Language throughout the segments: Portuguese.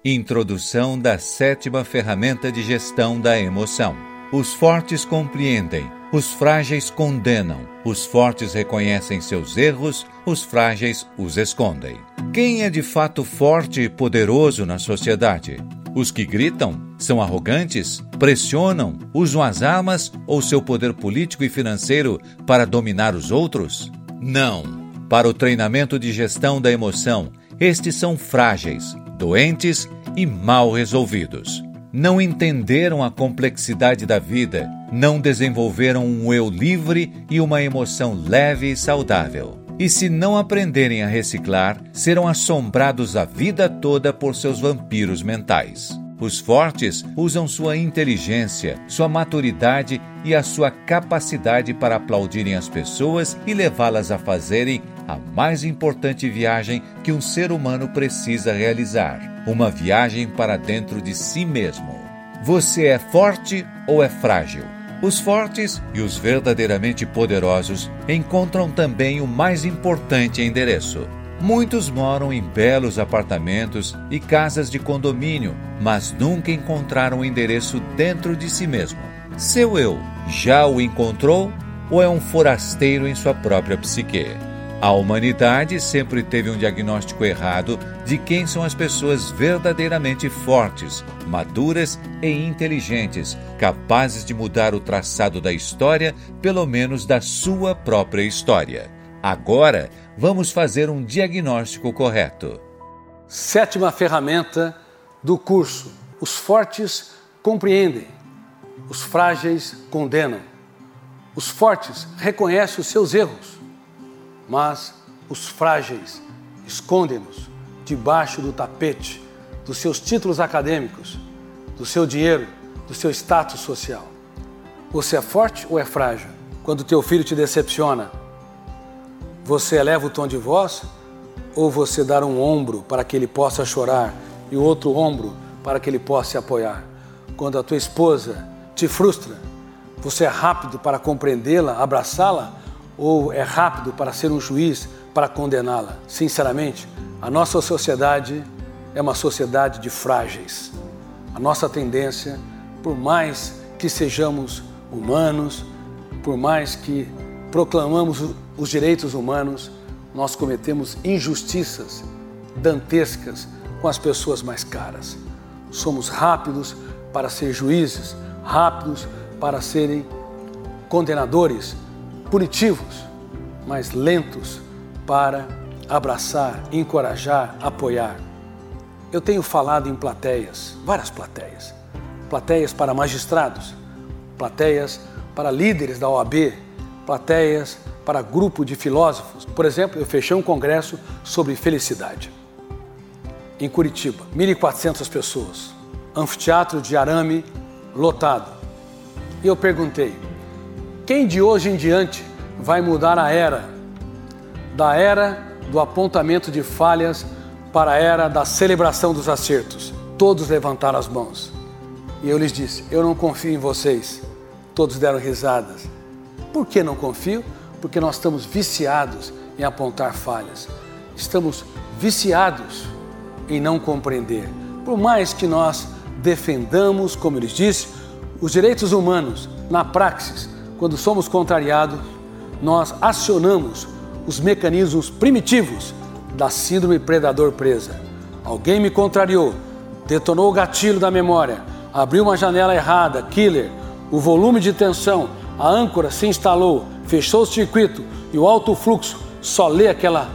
Introdução da 7ª ferramenta de gestão da emoção. Os fortes compreendem, os frágeis condenam. Os fortes reconhecem seus erros, os frágeis os escondem. Quem é de fato forte e poderoso na sociedade? Os que gritam? São arrogantes? Pressionam? Usam as armas ou seu poder político e financeiro para dominar os outros? Não. Para o treinamento de gestão da emoção, estes são frágeis, doentes e mal resolvidos. Não entenderam a complexidade da vida, não desenvolveram um eu livre e uma emoção leve e saudável. E se não aprenderem a reciclar, serão assombrados a vida toda por seus vampiros mentais. Os fortes usam sua inteligência, sua maturidade e a sua capacidade para aplaudirem as pessoas e levá-las a fazerem a mais importante viagem que um ser humano precisa realizar. Uma viagem para dentro de si mesmo. Você é forte ou é frágil? Os fortes e os verdadeiramente poderosos encontram também o mais importante endereço. Muitos moram em belos apartamentos e casas de condomínio, mas nunca encontraram o endereço dentro de si mesmo. Seu eu já o encontrou ou é um forasteiro em sua própria psique? A humanidade sempre teve um diagnóstico errado de quem são as pessoas verdadeiramente fortes, maduras e inteligentes, capazes de mudar o traçado da história, pelo menos da sua própria história. Agora, vamos fazer um diagnóstico correto. 7ª ferramenta do curso. Os fortes compreendem, os frágeis condenam. Os fortes reconhecem os seus erros, mas os frágeis escondem-nos debaixo do tapete dos seus títulos acadêmicos, do seu dinheiro, do seu status social. Você é forte ou é frágil? Quando teu filho te decepciona, você eleva o tom de voz ou você dá um ombro para que ele possa chorar e o outro ombro para que ele possa se apoiar? Quando a tua esposa te frustra, você é rápido para compreendê-la, abraçá-la, ou é rápido para ser um juiz para condená-la? Sinceramente, a nossa sociedade é uma sociedade de frágeis. A nossa tendência, por mais que sejamos humanos, por mais que proclamamos os direitos humanos, nós cometemos injustiças dantescas com as pessoas mais caras. Somos rápidos para ser juízes, rápidos para serem condenadores, punitivos, mas lentos para abraçar, encorajar, apoiar. Eu tenho falado em plateias, várias plateias. Plateias para magistrados, plateias para líderes da OAB, plateias para grupo de filósofos. Por exemplo, eu fechei um congresso sobre felicidade em Curitiba, 1.400 pessoas, anfiteatro de arame lotado. E eu perguntei: quem de hoje em diante vai mudar a era, da era do apontamento de falhas para a era da celebração dos acertos? Todos levantaram as mãos. E eu lhes disse: eu não confio em vocês. Todos deram risadas. Por que não confio? Porque nós estamos viciados em apontar falhas. Estamos viciados em não compreender. Por mais que nós defendamos, como eu lhes disse, os direitos humanos, na praxis, quando somos contrariados, nós acionamos os mecanismos primitivos da síndrome predador-presa. Alguém me contrariou, detonou o gatilho da memória, abriu uma janela errada, killer, o volume de tensão, a âncora se instalou, fechou o circuito e o alto fluxo só lê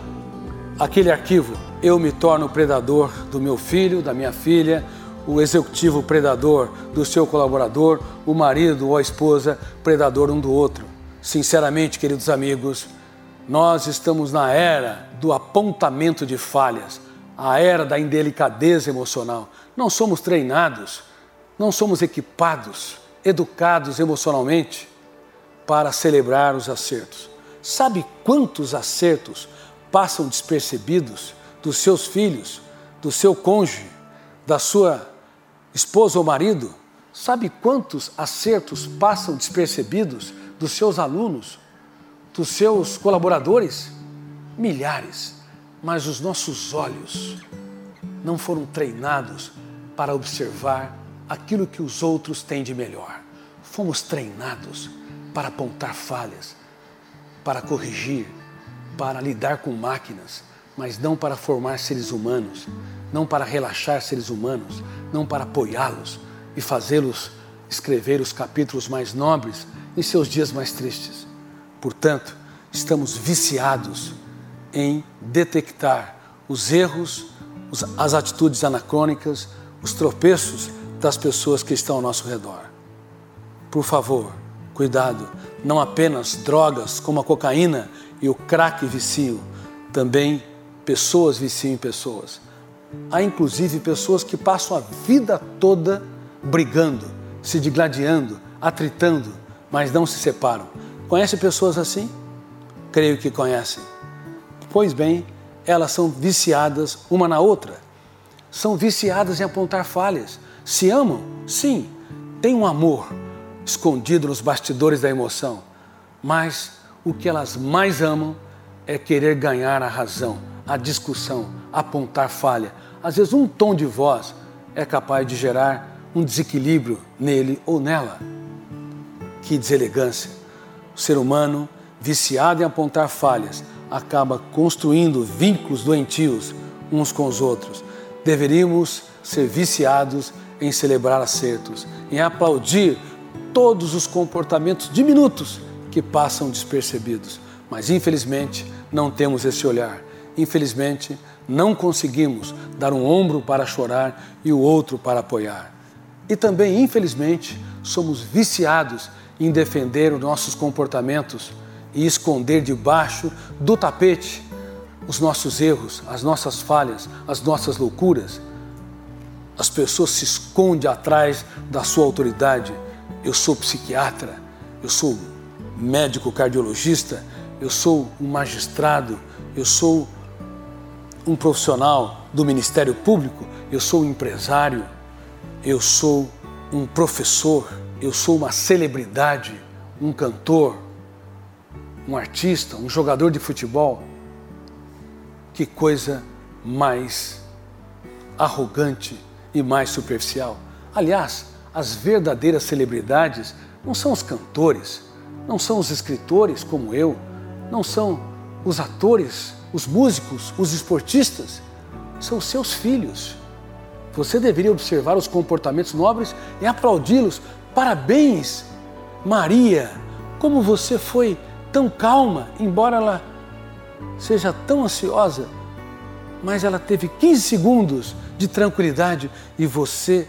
aquele arquivo. Eu me torno o predador do meu filho, da minha filha, o executivo predador do seu colaborador, o marido ou a esposa predador um do outro. Sinceramente, queridos amigos, nós estamos na era do apontamento de falhas, a era da indelicadeza emocional. Não somos treinados, não somos equipados, educados emocionalmente para celebrar os acertos. Sabe quantos acertos passam despercebidos dos seus filhos, do seu cônjuge, da sua esposa ou marido? Sabe quantos acertos passam despercebidos dos seus alunos, dos seus colaboradores? Milhares. Mas os nossos olhos não foram treinados para observar aquilo que os outros têm de melhor. Fomos treinados para apontar falhas, para corrigir, para lidar com máquinas, mas não para formar seres humanos, não para relaxar seres humanos, não para apoiá-los e fazê-los escrever os capítulos mais nobres em seus dias mais tristes. Portanto, estamos viciados em detectar os erros, as atitudes anacrônicas, os tropeços das pessoas que estão ao nosso redor. Por favor, cuidado, não apenas drogas como a cocaína e o crack viciam, também pessoas viciam em pessoas. Há inclusive pessoas que passam a vida toda brigando, se digladiando, atritando, mas não se separam. Conhece pessoas assim? Creio que conhecem. Pois bem, elas são viciadas uma na outra. São viciadas em apontar falhas. Se amam? Sim. Tem um amor escondido nos bastidores da emoção. Mas o que elas mais amam é querer ganhar a razão, a discussão, apontar falha. Às vezes um tom de voz é capaz de gerar um desequilíbrio nele ou nela. Que deselegância! O ser humano, viciado em apontar falhas, acaba construindo vínculos doentios uns com os outros. Deveríamos ser viciados em celebrar acertos, em aplaudir todos os comportamentos diminutos que passam despercebidos. Mas, infelizmente, não temos esse olhar. Infelizmente, não conseguimos dar um ombro para chorar e o outro para apoiar. E também, infelizmente, somos viciados em defender os nossos comportamentos e esconder debaixo do tapete os nossos erros, as nossas falhas, as nossas loucuras. As pessoas se escondem atrás da sua autoridade. Eu sou psiquiatra, eu sou médico cardiologista, eu sou um magistrado, eu sou um profissional do Ministério Público, eu sou um empresário, eu sou um professor, eu sou uma celebridade, um cantor, um artista, um jogador de futebol. Que coisa mais arrogante e mais superficial. Aliás, as verdadeiras celebridades não são os cantores, não são os escritores como eu, não são os atores, os músicos, os esportistas, são os seus filhos. Você deveria observar os comportamentos nobres e aplaudi-los. Parabéns, Maria, como você foi tão calma, embora ela seja tão ansiosa, mas ela teve 15 segundos de tranquilidade e você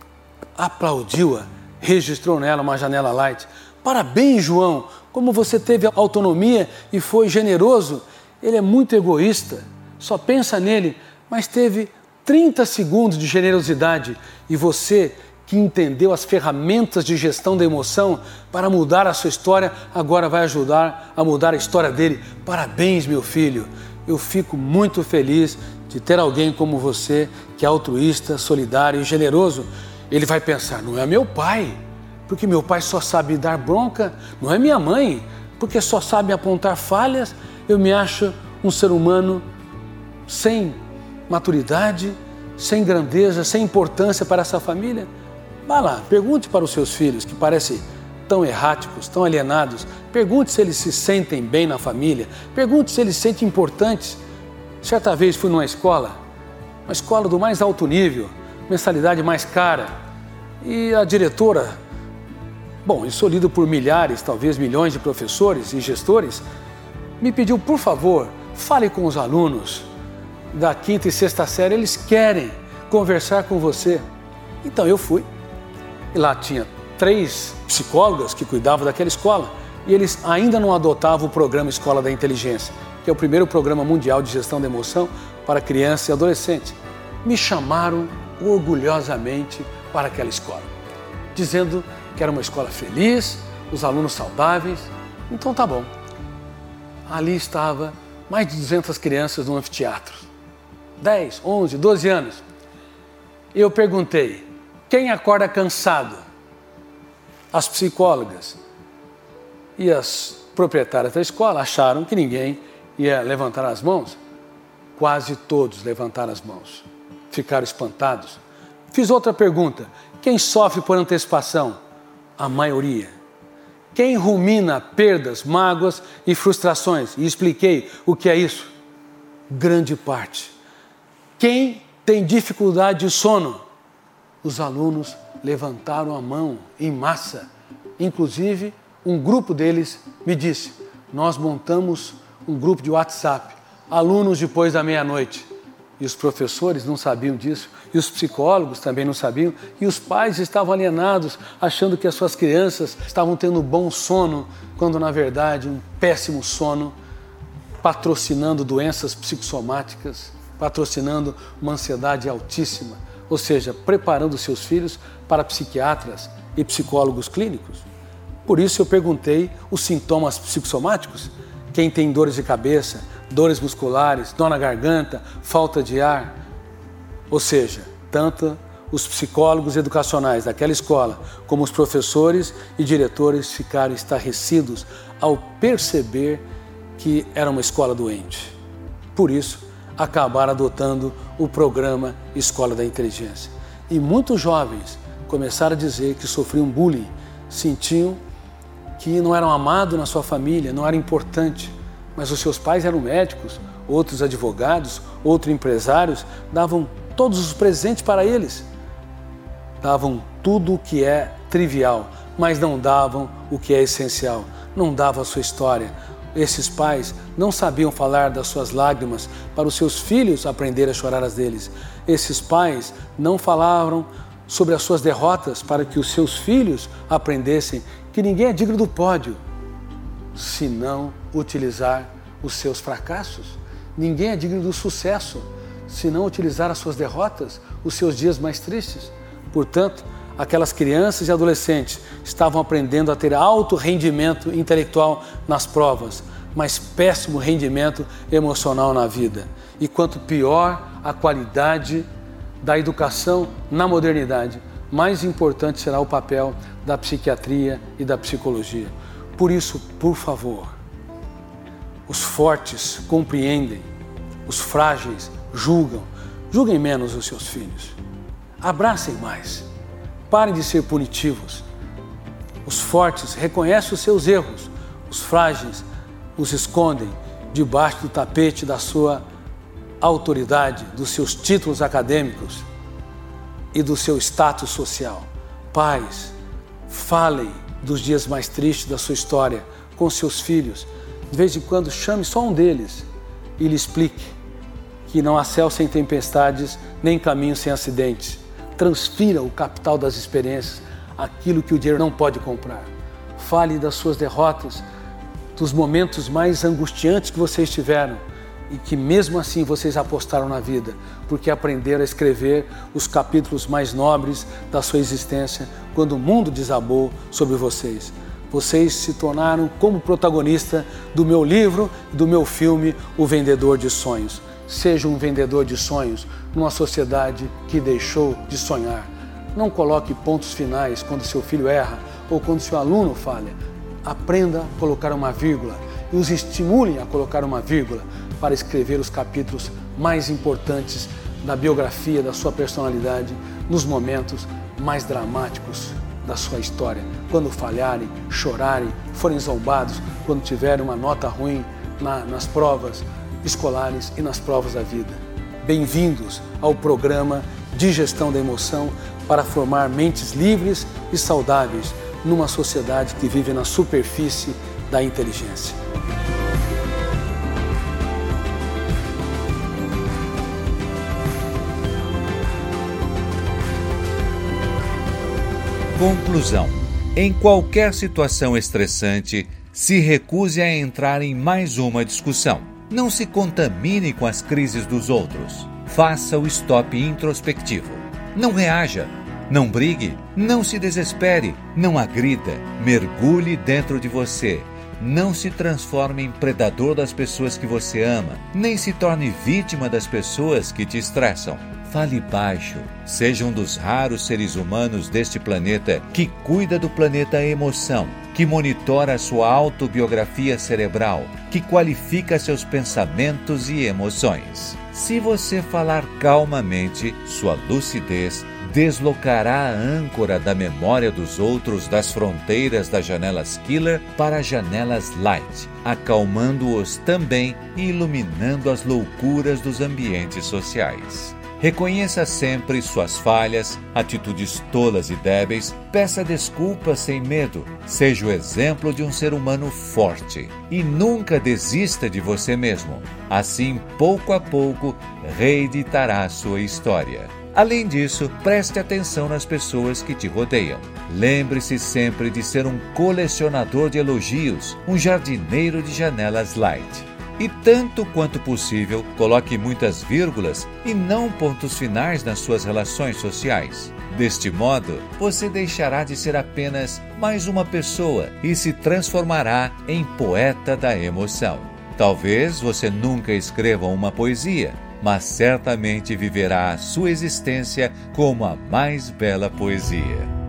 aplaudiu-a, registrou nela uma janela light. Parabéns, João, como você teve autonomia e foi generoso. Ele é muito egoísta, só pensa nele, mas teve 30 segundos de generosidade e você, que entendeu as ferramentas de gestão da emoção para mudar a sua história, agora vai ajudar a mudar a história dele. Parabéns, meu filho. Eu fico muito feliz de ter alguém como você, que é altruísta, solidário e generoso. Ele vai pensar, não é meu pai, porque meu pai só sabe dar bronca, não é minha mãe, porque só sabe apontar falhas. Eu me acho um ser humano sem maturidade, sem grandeza, sem importância para essa família. Vá lá, pergunte para os seus filhos, que parecem tão erráticos, tão alienados. Pergunte se eles se sentem bem na família. Pergunte se eles se sentem importantes. Certa vez fui numa escola, uma escola do mais alto nível, mensalidade mais cara. E a diretora, bom, eu sou lido por milhares, talvez milhões de professores e gestores, me pediu, por favor, fale com os alunos da 5ª e 6ª série, eles querem conversar com você. Então eu fui. E lá tinha 3 psicólogas que cuidavam daquela escola e eles ainda não adotavam o programa Escola da Inteligência, que é o primeiro programa mundial de gestão da emoção para criança e adolescente. Me chamaram orgulhosamente para aquela escola, dizendo que era uma escola feliz, os alunos saudáveis. Então tá bom. Ali estava mais de 200 crianças no anfiteatro, 10, 11, 12 anos. Eu perguntei, quem acorda cansado? As psicólogas e as proprietárias da escola acharam que ninguém ia levantar as mãos. Quase todos levantaram as mãos. ficaram espantados. Fiz outra pergunta: quem sofre por antecipação? A maioria. Quem rumina perdas, mágoas e frustrações? E expliquei o que é isso. Grande parte. Quem tem dificuldade de sono? Os alunos levantaram a mão em massa. Inclusive, um grupo deles me disse: nós montamos um grupo de WhatsApp, alunos depois da meia-noite. E os professores não sabiam disso, e os psicólogos também não sabiam, e os pais estavam alienados, achando que as suas crianças estavam tendo bom sono, quando na verdade um péssimo sono, patrocinando doenças psicossomáticas, patrocinando uma ansiedade altíssima, ou seja, preparando seus filhos para psiquiatras e psicólogos clínicos. Por isso eu perguntei os sintomas psicossomáticos: quem tem dores de cabeça, dores musculares, dor na garganta, falta de ar. Ou seja, tanto os psicólogos educacionais daquela escola como os professores e diretores ficaram estarrecidos ao perceber que era uma escola doente. Por isso, acabaram adotando o programa Escola da Inteligência. E muitos jovens começaram a dizer que sofriam bullying, sentiam que não eram amados na sua família, não era importante. Mas os seus pais eram médicos, outros advogados, outros empresários, davam todos os presentes para eles. Davam tudo o que é trivial, mas não davam o que é essencial. Não davam a sua história. Esses pais não sabiam falar das suas lágrimas para os seus filhos aprenderem a chorar as deles. Esses pais não falavam sobre as suas derrotas para que os seus filhos aprendessem que ninguém é digno do pódio, se não utilizar os seus fracassos. Ninguém é digno do sucesso, se não utilizar as suas derrotas, os seus dias mais tristes. Portanto, aquelas crianças e adolescentes estavam aprendendo a ter alto rendimento intelectual nas provas, mas péssimo rendimento emocional na vida. E quanto pior a qualidade da educação na modernidade, mais importante será o papel da psiquiatria e da psicologia. Por isso, por favor, os fortes compreendem, os frágeis julgam. Julguem menos os seus filhos. Abracem mais. Parem de ser punitivos. Os fortes reconhecem os seus erros. Os frágeis os escondem debaixo do tapete da sua autoridade, dos seus títulos acadêmicos e do seu status social. Pais, falem dos dias mais tristes da sua história com seus filhos. De vez em quando, chame só um deles e lhe explique que não há céu sem tempestades, nem caminho sem acidentes. Transfira o capital das experiências, aquilo que o dinheiro não pode comprar. Fale das suas derrotas, dos momentos mais angustiantes que vocês tiveram e que mesmo assim vocês apostaram na vida, porque aprenderam a escrever os capítulos mais nobres da sua existência quando o mundo desabou sobre vocês. Vocês se tornaram como protagonista do meu livro e do meu filme O Vendedor de Sonhos. Seja um vendedor de sonhos numa sociedade que deixou de sonhar. Não coloque pontos finais quando seu filho erra ou quando seu aluno falha. Aprenda a colocar uma vírgula e os estimulem a colocar uma vírgula para escrever os capítulos mais importantes da biografia da sua personalidade nos momentos mais dramáticos da sua história. Quando falharem, chorarem, forem zombados, quando tiverem uma nota ruim nas provas escolares e nas provas da vida. Bem-vindos ao programa de gestão da emoção para formar mentes livres e saudáveis numa sociedade que vive na superfície da inteligência. Conclusão: em qualquer situação estressante, se recuse a entrar em mais uma discussão. Não se contamine com as crises dos outros. Faça o stop introspectivo. Não reaja, não brigue, não se desespere, não agrida. Mergulhe dentro de você. Não se transforme em predador das pessoas que você ama, nem se torne vítima das pessoas que te estressam. Fale baixo. Seja um dos raros seres humanos deste planeta que cuida do planeta emoção, que monitora a sua autobiografia cerebral, que qualifica seus pensamentos e emoções. Se você falar calmamente, sua lucidez deslocará a âncora da memória dos outros das fronteiras das janelas killer para janelas light, acalmando-os também e iluminando as loucuras dos ambientes sociais. Reconheça sempre suas falhas, atitudes tolas e débeis, peça desculpas sem medo, seja o exemplo de um ser humano forte e nunca desista de você mesmo. Assim, pouco a pouco, reeditará sua história. Além disso, preste atenção nas pessoas que te rodeiam. Lembre-se sempre de ser um colecionador de elogios, um jardineiro de janelas light. E tanto quanto possível, coloque muitas vírgulas e não pontos finais nas suas relações sociais. Deste modo, você deixará de ser apenas mais uma pessoa e se transformará em poeta da emoção. Talvez você nunca escreva uma poesia, mas certamente viverá a sua existência como a mais bela poesia.